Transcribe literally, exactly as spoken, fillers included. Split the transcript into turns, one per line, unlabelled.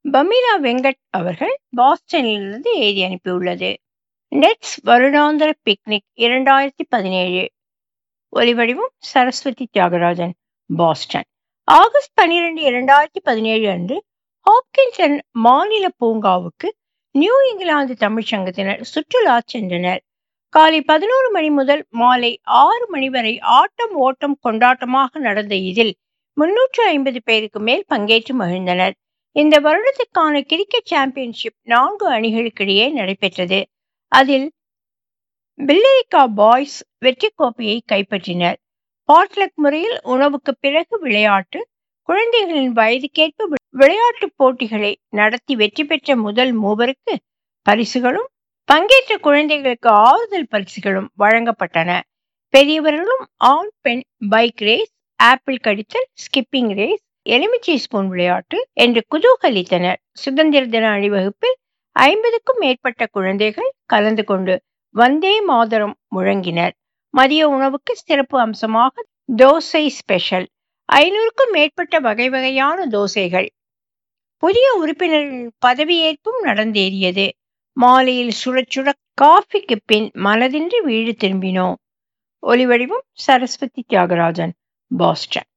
Pamela Venkat அவர்கள் பாஸ்டனிலிருந்து எழுதி அனுப்பியுள்ளது. நெட்ஸ் வருடாந்திர பிக்னிக் இரண்டாயிரத்தி பதினேழு. ஒலிவடிவம் சரஸ்வதி தியாகராஜன், பாஸ்டன். ஆகஸ்ட் பன்னிரண்டு, இரண்டாயிரத்தி பதினேழு அன்று ஹாப்கின்சன் மாநில பூங்காவுக்கு நியூ இங்கிலாந்து தமிழ்ச்சங்கத்தினர் சுற்றுலா சென்றனர். காலை பதினோரு மணி முதல் மாலை ஆறு மணி வரை ஆட்டம் ஓட்டம் கொண்டாட்டமாக நடந்த இதில் முன்னூற்று ஐம்பது பேருக்கு மேல் பங்கேற்று மகிழ்ந்தனர். இந்த வருடத்திற்கான கிரிக்கெட் சாம்பியன்ஷிப் நான்கு அணிகளுக்கிடையே நடைபெற்றது. அதில் பில்லரிகா பாய்ஸ் வெற்றி கோப்பையை கைப்பற்றினர். பாட்லக் முறையில் உணவுக்கு பிறகு விளையாட்டு, குழந்தைகளின் வயதுக்கேற்ப விளையாட்டு போட்டிகளை நடத்தி வெற்றி பெற்ற முதல் மூவருக்கு பரிசுகளும், பங்கேற்ற குழந்தைகளுக்கு ஆறுதல் பரிசுகளும் வழங்கப்பட்டன. பெரியவர்களும் ஆண் பெண் பைக் ரேஸ், ஆப்பிள் கடித்தல், ஸ்கிப்பிங் ரேஸ், எலுமிச்சை ஸ்பூன் விளையாட்டு என்று குதூகலித்தனர். சுதந்திர தின அணிவகுப்பில் ஐம்பதுக்கும் மேற்பட்ட குழந்தைகள் கலந்து கொண்டு வந்தே மாதரம் முழங்கினர். மதிய உணவுக்கு சிறப்பு அம்சமாக தோசை ஸ்பெஷல், ஐநூறுக்கும் மேற்பட்ட வகை வகையான தோசைகள். புதிய உறுப்பினர்களின் பதவியேற்பும் நடந்தேறியது. மாலையில் சுட சுட காஃபிக்கு பின் மனதின்றி வீடு திரும்பினோம். ஒலிவடிவம் சரஸ்வதி தியாகராஜன், பாஸ்டன்.